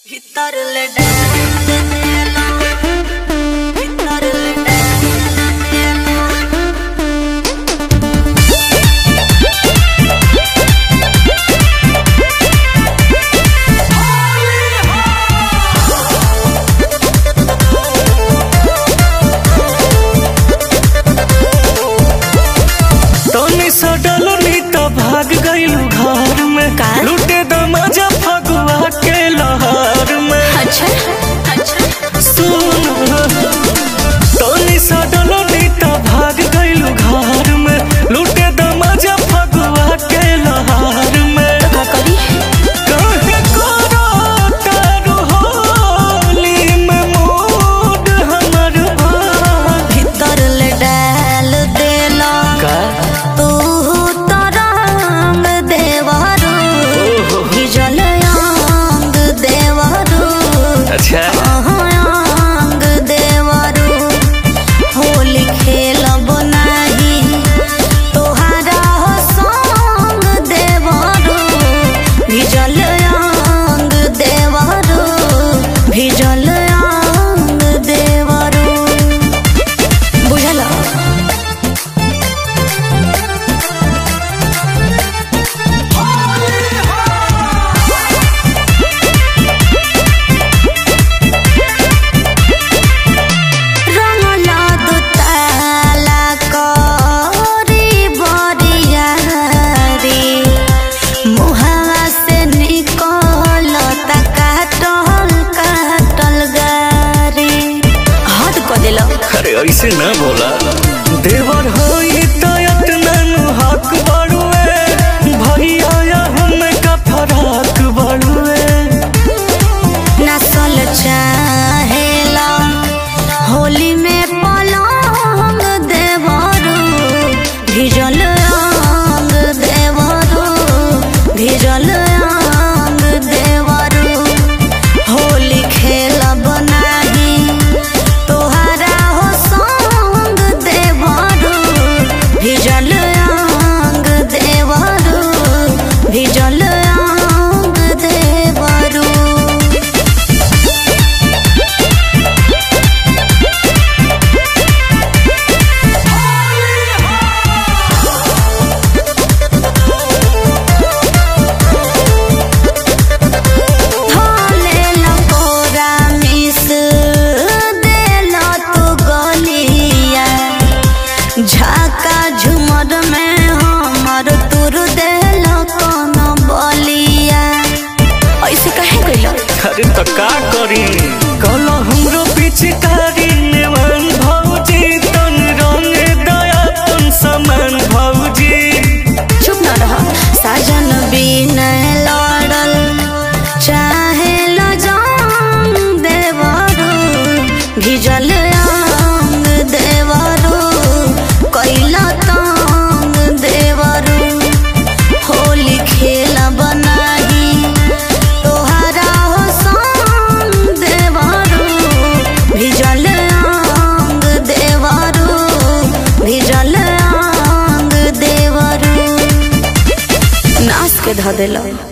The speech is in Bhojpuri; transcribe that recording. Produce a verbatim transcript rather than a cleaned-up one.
भीतर ले डाल देला भीतर ले डाल देला तोनी सडलो नी तो भाग गइलू घर में लूटे द मजा फगुआ के लहर में। अच्छा अच्छा सुन तोनी सडलो नी तो भाग गइलू घर में लूटे द मजा फगुआ के लहर में। का करी काहे करो तारू होली में मूड हमर भाग भीतर ले डाल देला का तू तरंग देवरू भिजल अंग देवरू अच्छा अंग देवरू होली खेलब नाही तोहरा हो संग देवरू भिजल अंग देवरू भिजल अंग देवरू बुझल। रंगला दो ताला करी बरियारी मुहावा से निकलता काटल काटल गारी हद क देला। अरे ऐसे ना बोला देवर होई तो इतना हक बड़ुए भैया या हम का फराक बड़ुए। नसल चाहेला होली में पलंग देवरू भिजल अंग देवरू भिजल अंग देवरू होली खेलब नाही तोहरा हो संग देवरू भिजल अंग देवरू भिजल अंग देवरू। थाले लकोरा मिस देला तू गलिया झाका झुमर में हमर तुर देला कौन बलिया ऐसे काहे कइला। अरे तो का करी कल हमरो पिचकारी नेवान भौजी तन रंग दया तन समान भौजी। चुप ना रह साजन बिना लड़ल चाहे ल जान देवरू भिजल अंग देवरू कैला तंग देवरू होली खेलब नाही तोहरा हो संग देवरू भिजल अंग देवरू भिजल अंग देवरू नाच के ध देला।